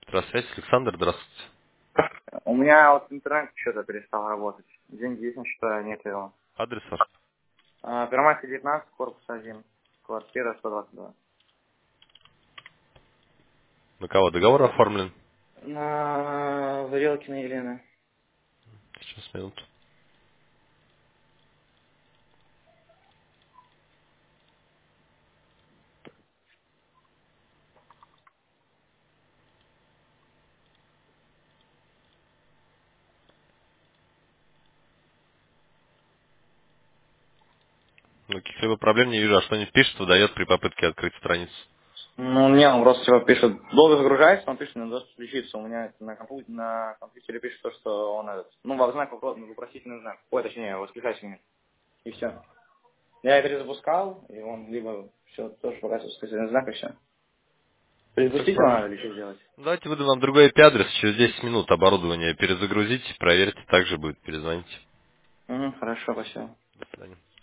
Здравствуйте, Александр, здравствуйте. У меня вот интернет что-то перестал работать. Деньги есть, но что нет его. Адрес ваш? Первомайская 19, корпус 1, квартира 122. На кого договор оформлен? На Варелкина Елена. Сейчас, минуту. Ну, каких-либо проблем не вижу, а что-нибудь пишет, выдает при попытке открыть страницу. Ну, не, он просто типа пишет, долго загружается, он пишет, не даст включиться. У меня это на компьютере пишет то, что он этот, в знак вопроса, вопросительный знак. Ой, точнее, восклицательный. И все. Я перезапускал, и он либо все тоже показывает восклицательный знак, и все. Перезапустить его Хорошо. надо или что сделать? Давайте выдам вам другой IP-адрес, через 10 минут оборудование перезагрузите, проверьте, также будет перезвонить. Угу, хорошо, спасибо. До свидания.